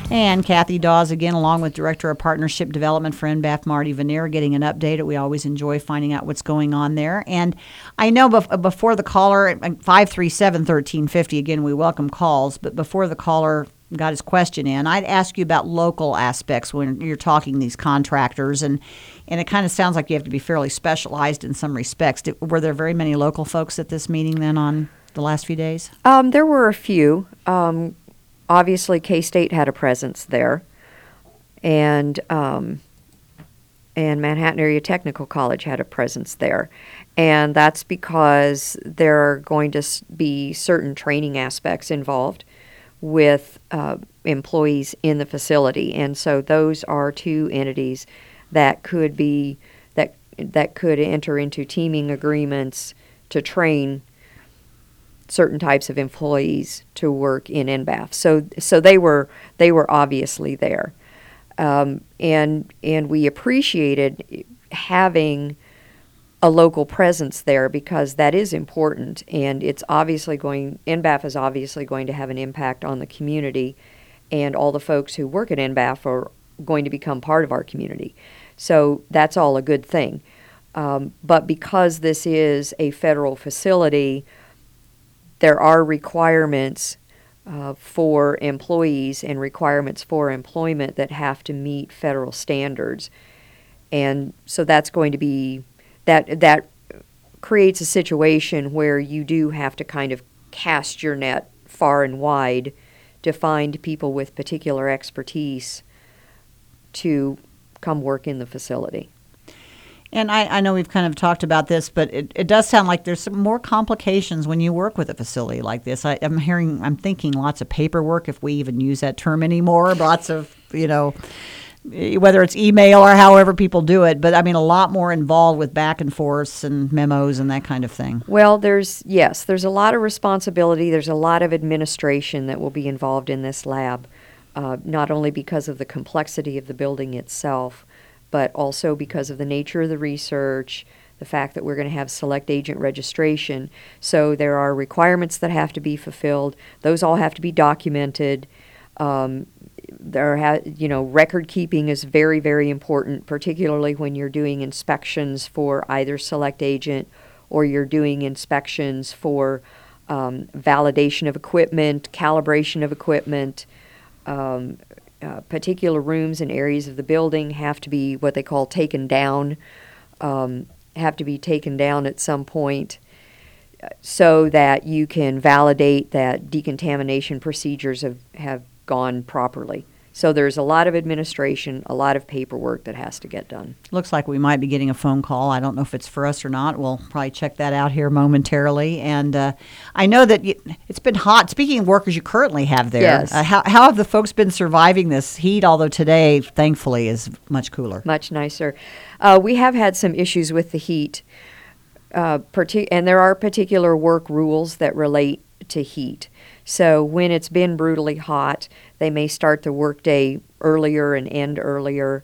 And Kathy Dawes again, along with Director of Partnership Development for NBAF, Marty Veneer, getting an update. We always enjoy finding out what's going on there. And I know before the caller, 537-1350, again, we welcome calls, but before the caller got his question in, I'd ask you about local aspects when you're talking these contractors, and it kind of sounds like you have to be fairly specialized in some respects. Were there very many local folks at this meeting then on the last few days? There were a few. Obviously, K-State had a presence there, and Manhattan Area Technical College had a presence there. And that's because there are going to be certain training aspects involved with employees in the facility. And so those are two entities that could be, that could enter into teaming agreements to train certain types of employees to work in NBAF. So they were obviously there, and we appreciated having a local presence there because that is important, and NBAF is obviously going to have an impact on the community, and all the folks who work at NBAF are going to become part of our community. So that's all a good thing. But because this is a federal facility, there are requirements for employees and requirements for employment that have to meet federal standards. And so that's going to be, that creates a situation where you do have to kind of cast your net far and wide to find people with particular expertise to come work in the facility. And I know we've kind of talked about this, but it does sound like there's some more complications when you work with a facility like this. I'm thinking lots of paperwork, if we even use that term anymore, lots of, whether it's email or however people do it, but I mean a lot more involved with back and forths and memos and that kind of thing. Well, there's a lot of responsibility. There's a lot of administration that will be involved in this lab, not only because of the complexity of the building itself, but also because of the nature of the research, the fact that we're going to have select agent registration. So there are requirements that have to be fulfilled. Those all have to be documented. Record keeping is very, very important, particularly when you're doing inspections for either select agent or you're doing inspections for validation of equipment, calibration of equipment. Particular rooms and areas of the building have to be what they call taken down, have to be taken down at some point so that you can validate that decontamination procedures have gone properly. So there's a lot of administration, a lot of paperwork that has to get done. Looks like we might be getting a phone call. I don't know if it's for us or not. We'll probably check that out here momentarily. And I know that it's been hot. Speaking of workers you currently have there, yes. How have the folks been surviving this heat, although today, thankfully, is much cooler? Much nicer. We have had some issues with the heat, and there are particular work rules that relate to heat. So when it's been brutally hot, they may start the workday earlier and end earlier.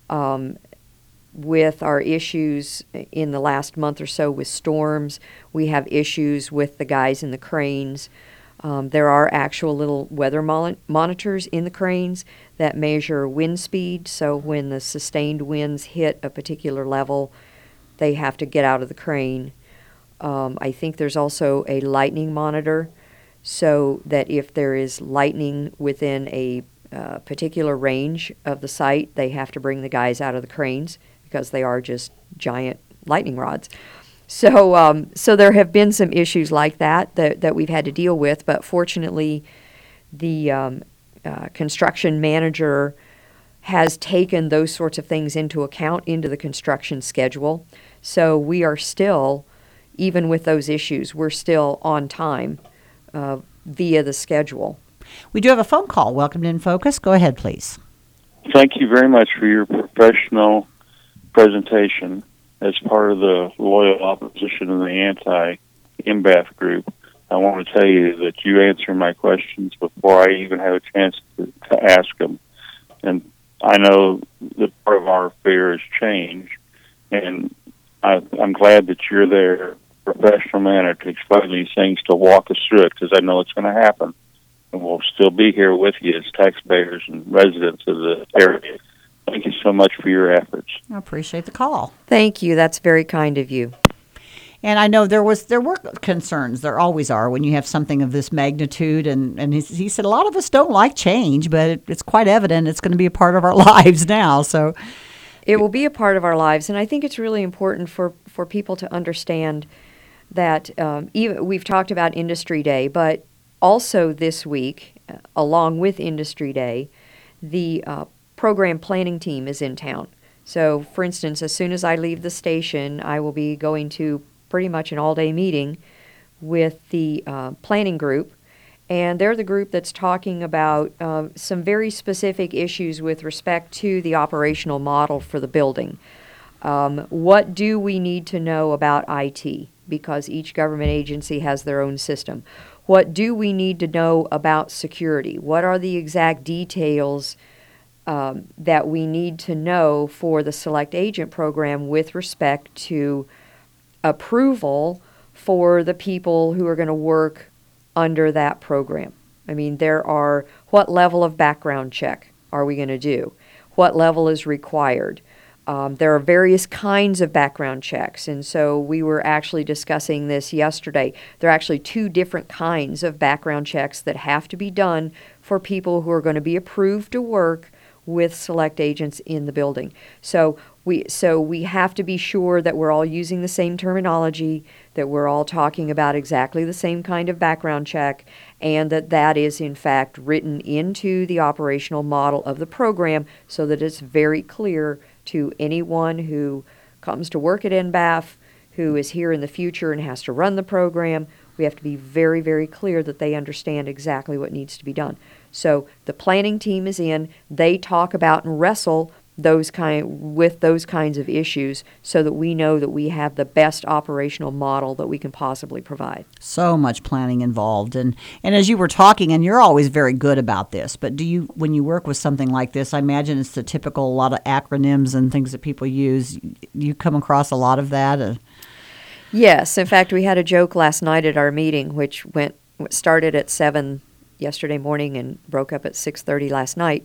With our issues in the last month or so with storms, we have issues with the guys in the cranes. There are actual little weather monitors in the cranes that measure wind speed. So when the sustained winds hit a particular level, they have to get out of the crane. I think there's also a lightning monitor, so that if there is lightning within a particular range of the site, they have to bring the guys out of the cranes because they are just giant lightning rods. So there have been some issues like that we've had to deal with, but fortunately the construction manager has taken those sorts of things into account into the construction schedule. So we are still, even with those issues, we're still on time via the schedule. We do have a phone call. Welcome to In Focus. Go ahead, please. Thank you very much for your professional presentation as part of the loyal opposition and the anti-NBAF group. I want to tell you that you answer my questions before I even have a chance to ask them. And I know that part of our affair has changed, and I'm glad that you're there, professional manner, to explain these things, to walk us through it, because I know it's going to happen. and we'll still be here with you as taxpayers and residents of the area. Thank you so much for your efforts. I appreciate the call. Thank you. That's very kind of you. And I know there were concerns. There always are when you have something of this magnitude. And he said a lot of us don't like change, but it's quite evident it's going to be a part of our lives now. So it will be a part of our lives, and I think it's really important for people to understand that even we've talked about Industry Day, but also this week, along with Industry Day, the program planning team is in town. So, for instance, as soon as I leave the station, I will be going to pretty much an all-day meeting with the planning group, and they're the group that's talking about some very specific issues with respect to the operational model for the building. What do we need to know about IT? Because each government agency has their own system. What do we need to know about security? What are the exact details that we need to know for the Select Agent program with respect to approval for the people who are going to work under that program? I mean, what level of background check are we going to do? What level is required? There are various kinds of background checks, and so we were actually discussing this yesterday. There are actually 2 different kinds of background checks that have to be done for people who are going to be approved to work with Select Agents in the building. So we have to be sure that we're all using the same terminology, that we're all talking about exactly the same kind of background check, and that is in fact written into the operational model of the program so that it's very clear to anyone who comes to work at NBAF, who is here in the future and has to run the program. We have to be very, very clear that they understand exactly what needs to be done. So the planning team is in. They talk about and wrestle with those kinds of issues so that we know that we have the best operational model that we can possibly provide. So much planning involved. And as you were talking, and you're always very good about this, but when you work with something like this, I imagine it's the typical, a lot of acronyms and things that people use. You come across a lot of that? Yes. In fact, we had a joke last night at our meeting, which started at 7 yesterday morning and broke up at 6:30 last night.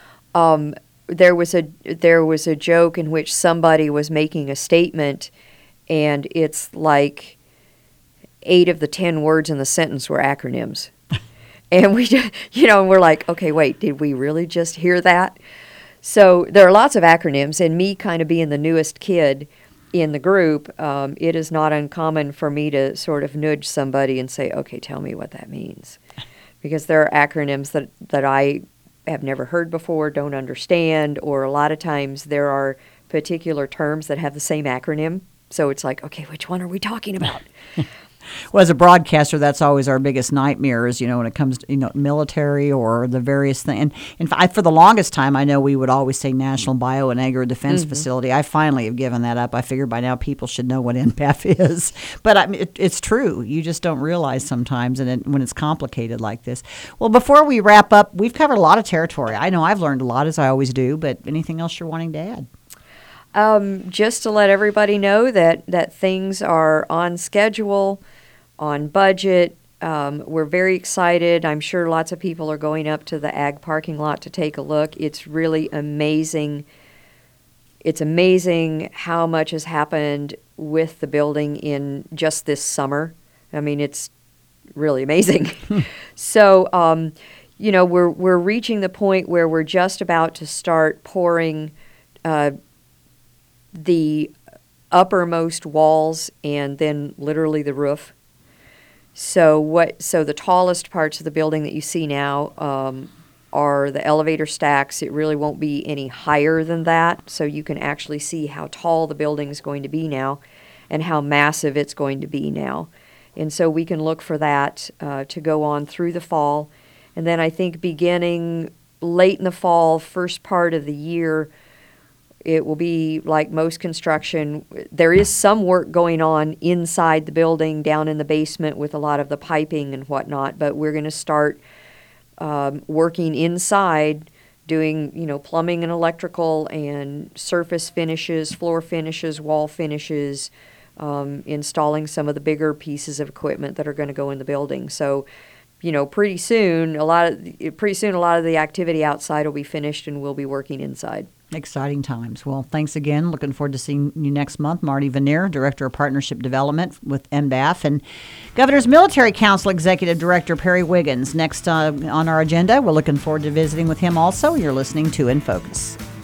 There was a joke in which somebody was making a statement, and it's like 8 of the 10 words in the sentence were acronyms. And we, we're like, okay, wait, did we really just hear that? So there are lots of acronyms, and me kind of being the newest kid in the group, it is not uncommon for me to sort of nudge somebody and say, okay, tell me what that means. Because there are acronyms that I have never heard before, don't understand, or a lot of times there are particular terms that have the same acronym. So it's like, okay, which one are we talking about? Well, as a broadcaster, that's always our biggest nightmare is, when it comes to, military or the various things. And for the longest time, I know we would always say National Bio and Agro Defense Facility. I finally have given that up. I figure by now people should know what NBAF is. But I mean, it's true. You just don't realize sometimes when it's complicated like this. Well, before we wrap up, we've covered a lot of territory. I know I've learned a lot, as I always do, but anything else you're wanting to add? Just to let everybody know that things are on schedule, on budget. We're very excited. I'm sure lots of people are going up to the ag parking lot to take a look. It's really amazing. It's amazing how much has happened with the building in just this summer. I mean, it's really amazing. So, we're reaching the point where we're just about to start pouring the uppermost walls and then literally the roof. So the tallest parts of the building that you see now are the elevator stacks. It really won't be any higher than that, so you can actually see how tall the building is going to be now and how massive it's going to be now. And so we can look for that to go on through the fall. And then I think beginning late in the fall, first part of the year, it will be like most construction. There is some work going on inside the building, down in the basement with a lot of the piping and whatnot, but we're going to start working inside, doing, plumbing and electrical and surface finishes, floor finishes, wall finishes, installing some of the bigger pieces of equipment that are going to go in the building. So pretty soon a lot of the activity outside will be finished and we'll be working inside. Exciting times. Well, thanks again. Looking forward to seeing you next month. Marty Vanier, Director of Partnership Development with NBAF, and Governor's Military Council Executive Director Perry Wiggins. Next on our agenda, we're looking forward to visiting with him also. You're listening to In Focus.